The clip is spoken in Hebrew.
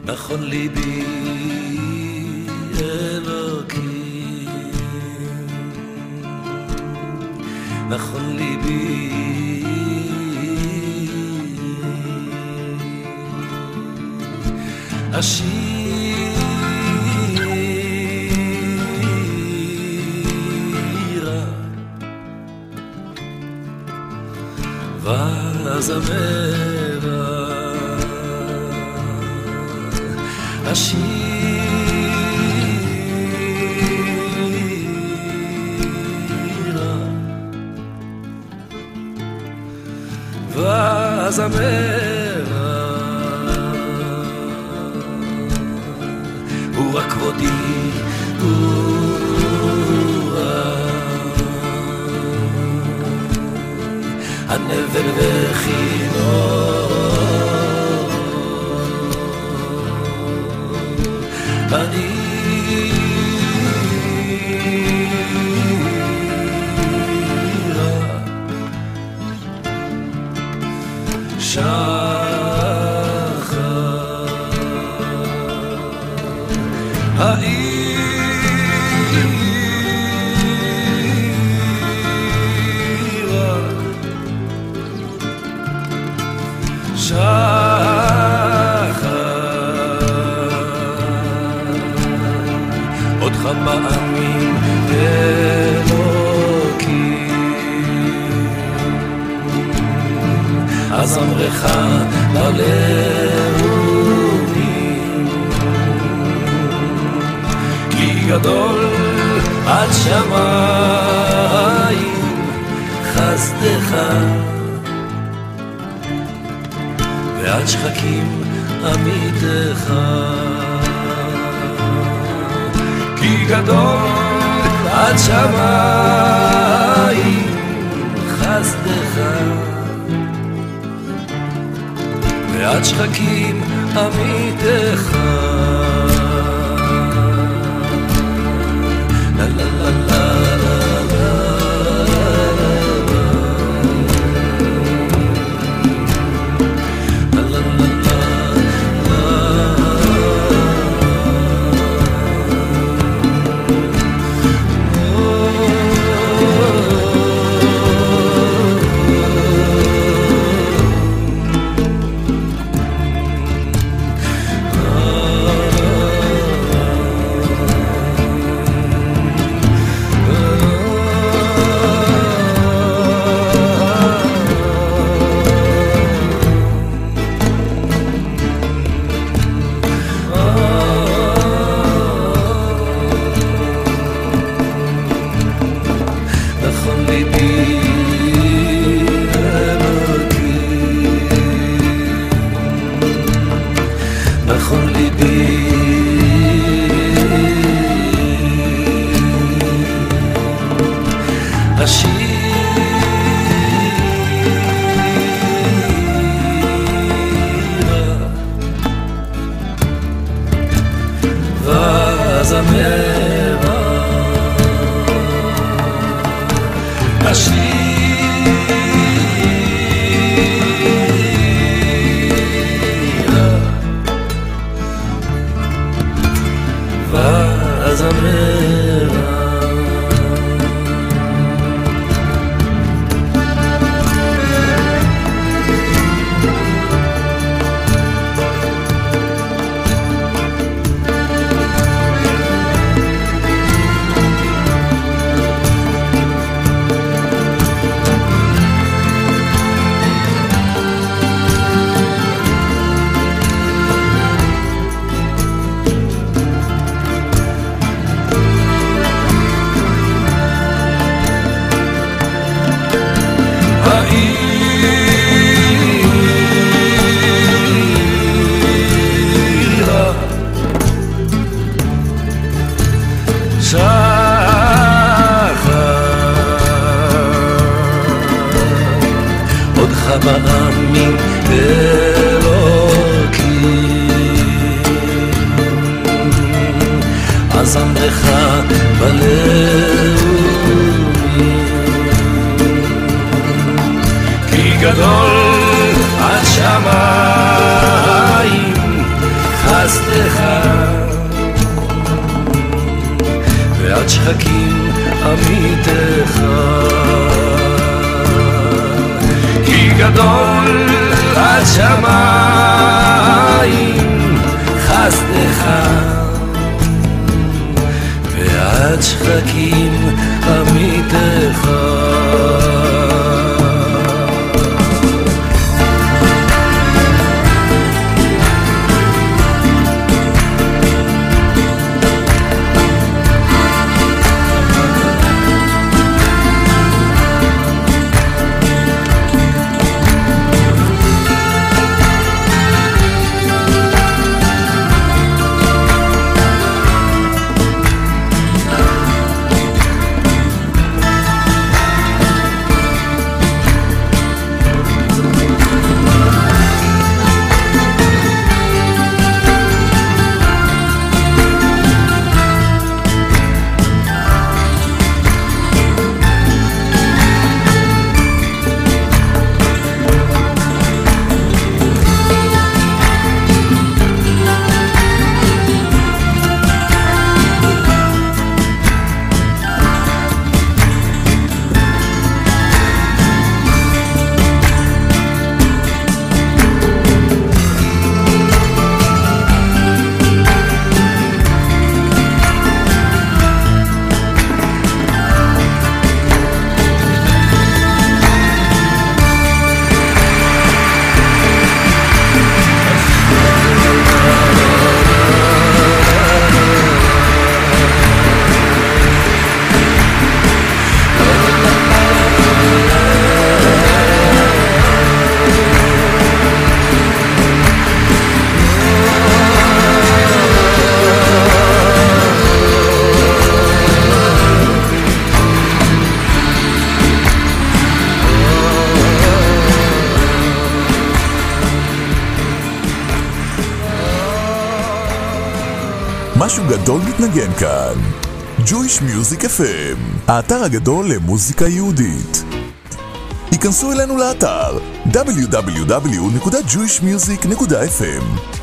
נכון ליבי אלוקים, נכון ליבי השירה והזמרה השירה והזמרה הוא רק כבודי, הוא הנבל וכינור אני שחר העירה עוד כמה עמים אלוקים אז אמרך ללאומים כי גדול עד שמיים חסדך ועד שחקים עמיתך כי גדול עד שמיים חסדך ועד שחקים עמיתך לה לה לה לה נכון ליבי השירה והזמרה עוד כמה עמים אלוקים אז אמרך בלאומים כי גדול עד שמיים חסדך שחקים עמיתך, כי גדול עד שמיים חסדך, ועד שחקים עמיתך. משהו גדול מתנגן כאן. Jewish Music FM, האתר הגדול למוזיקה יהודית. היכנסו אלינו לאתר www.jewishmusic.fm